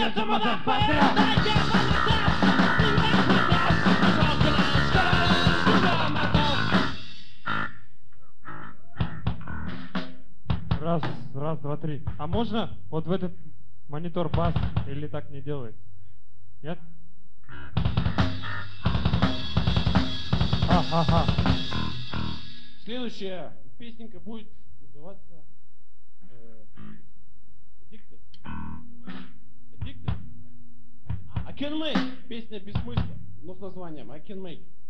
Раз, раз, два, три. А можно вот в этот монитор бас или так не делает? Нет? Ага. Следующая песенка будет называться Addicted. Addicted. I can make. Песня без смысла, но с названием I can make.